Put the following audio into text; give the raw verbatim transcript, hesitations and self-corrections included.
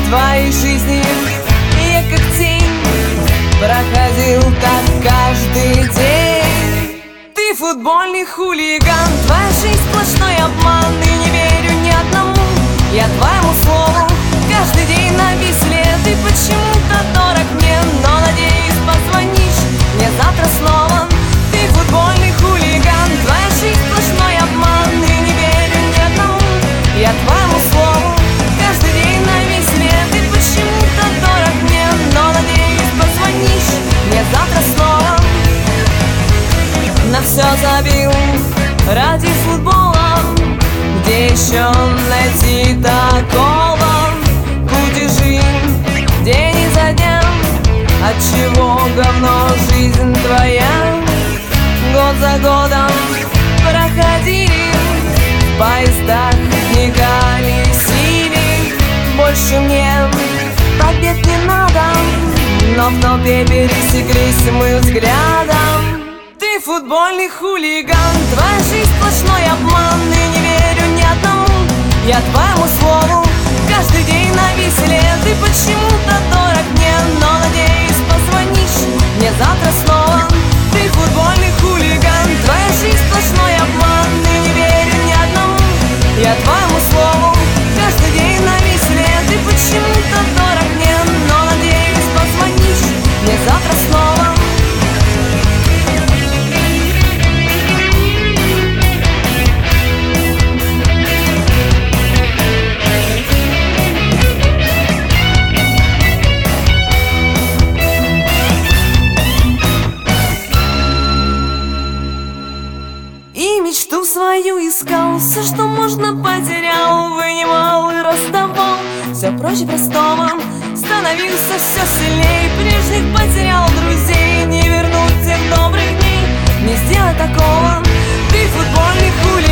твоей жизни я как тень проходил так каждый день. Ты футбольный хулиган, твоя жизнь сплошной обман. И не верю ни одному я твоему слову. Каждый день на весле ты почему-то дорог мне, но надеюсь, позвонишь мне завтра снова. Ты футбольный хулиган, твоя жизнь сплошной обман. И не верю ни одному я твоему слову. Каждый день на весле ты почему-то дорог мне, но надеюсь, позвонишь мне завтра снова. На все забил ради футбола, где еще найти такого? Кутежи день изо дня, отчего говно жизнь твоя? Год за годом проходили, в поездах не колесили. Больше мне побед не надо, но в толпе пересеклись мы взглядом. Ты футбольный хулиган, твоя жизнь сплошной обман. И не верю ни одному я твоему слову. Каждый день на веселе ты почему-то дорог мне, но надеюсь, позвонишь мне завтра снова. Ты футбольный хулиган, твоя жизнь сплошной обман. И не верю ни одному я твоему слову. Каждый день на веселе ты почему-то дорог мне, но надеюсь, позвонишь мне завтра снова. Мечту свою искал, все, что можно, потерял, вынимал и расставал. Все проще простого, становился все сильней. Прежних потерял друзей, не вернуть тех добрых дней, не сделать такого. Ты футбольный хулиган.